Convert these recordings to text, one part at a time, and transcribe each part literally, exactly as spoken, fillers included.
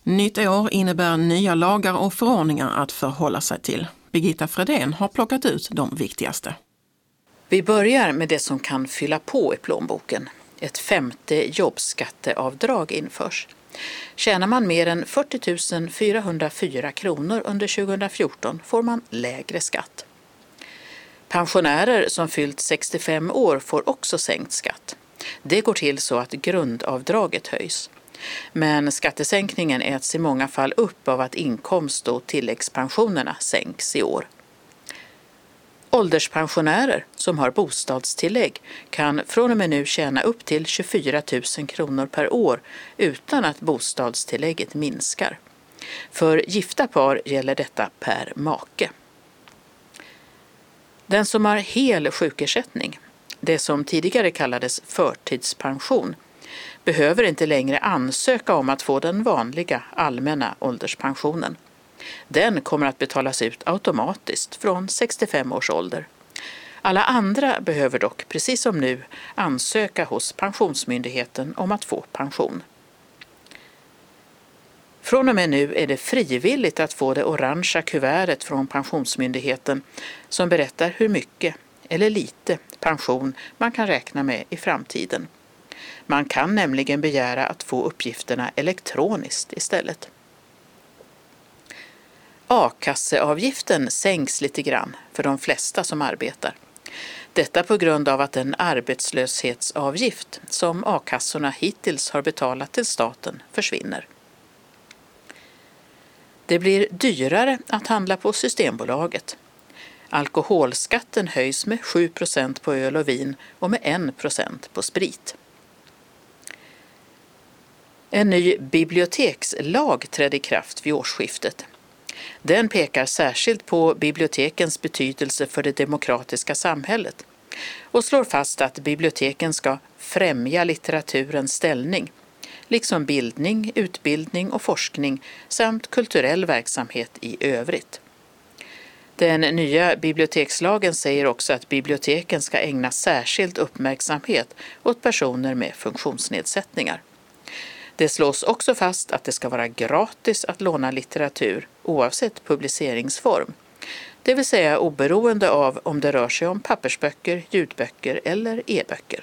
Nytt år innebär nya lagar och förordningar att förhålla sig till. Birgitta Fredén har plockat ut de viktigaste. Vi börjar med det som kan fylla på i plånboken. Ett femte jobbskatteavdrag införs. Tjänar man mer än fyrtio tusen fyrahundrafyra kronor under tjugohundrafjorton får man lägre skatt. Pensionärer som fyllt sextiofem år får också sänkt skatt. Det går till så att grundavdraget höjs. Men skattesänkningen äts i många fall upp av att inkomst- och tilläggspensionerna sänks i år. Ålderspensionärer som har bostadstillägg kan från och med nu tjäna upp till tjugofyra tusen kronor per år utan att bostadstillägget minskar. För gifta par gäller detta per make. Den som har hel sjukersättning, det som tidigare kallades förtidspension, behöver inte längre ansöka om att få den vanliga allmänna ålderspensionen. Den kommer att betalas ut automatiskt från sextiofem års ålder. Alla andra behöver dock, precis som nu, ansöka hos Pensionsmyndigheten om att få pension. Från och med nu är det frivilligt att få det orangea kuvertet från Pensionsmyndigheten som berättar hur mycket eller lite pension man kan räkna med i framtiden. Man kan nämligen begära att få uppgifterna elektroniskt istället. A-kasseavgiften sänks lite grann för de flesta som arbetar. Detta på grund av att den arbetslöshetsavgift som a-kassorna hittills har betalat till staten försvinner. Det blir dyrare att handla på Systembolaget. Alkoholskatten höjs med sju procent på öl och vin och med en procent på sprit. En ny bibliotekslag trädde i kraft vid årsskiftet. Den pekar särskilt på bibliotekens betydelse för det demokratiska samhället och slår fast att biblioteken ska främja litteraturens ställning, liksom bildning, utbildning och forskning samt kulturell verksamhet i övrigt. Den nya bibliotekslagen säger också att biblioteken ska ägna särskild uppmärksamhet åt personer med funktionsnedsättningar. Det slås också fast att det ska vara gratis att låna litteratur oavsett publiceringsform, det vill säga oberoende av om det rör sig om pappersböcker, ljudböcker eller e-böcker.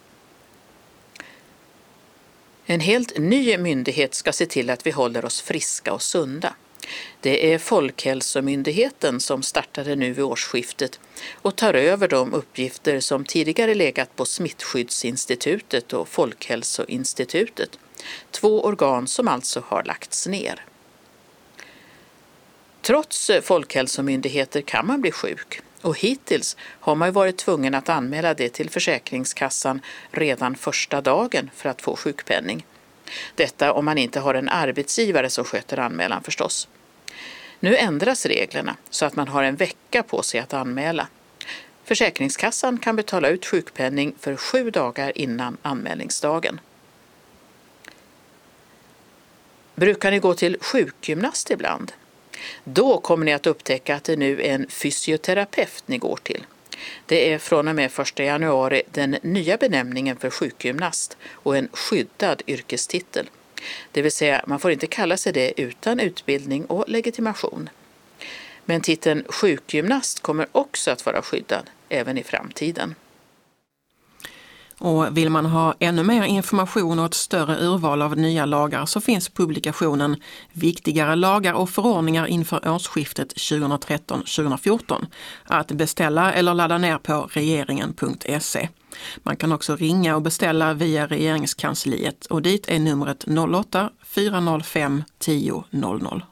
En helt ny myndighet ska se till att vi håller oss friska och sunda. Det är Folkhälsomyndigheten som startade nu vid årsskiftet och tar över de uppgifter som tidigare legat på Smittskyddsinstitutet och Folkhälsoinstitutet, två organ som alltså har lagts ner. Trots folkhälsomyndigheter kan man bli sjuk och hittills har man varit tvungen att anmäla det till Försäkringskassan redan första dagen för att få sjukpenning. Detta om man inte har en arbetsgivare som sköter anmälan förstås. Nu ändras reglerna så att man har en vecka på sig att anmäla. Försäkringskassan kan betala ut sjukpenning för sju dagar innan anmälningsdagen. Brukar ni gå till sjukgymnast ibland? Då kommer ni att upptäcka att det nu är en fysioterapeut ni går till. Det är från och med första januari den nya benämningen för sjukgymnast och en skyddad yrkestitel. Det vill säga man får inte kalla sig det utan utbildning och legitimation. Men titeln sjukgymnast kommer också att vara skyddad även i framtiden. Och vill man ha ännu mer information och ett större urval av nya lagar så finns publikationen Viktigare lagar och förordningar inför årsskiftet tjugotretton tjugofjorton att beställa eller ladda ner på regeringen punkt se. Man kan också ringa och beställa via regeringskansliet och dit är numret noll åtta fyra noll fem tio noll noll.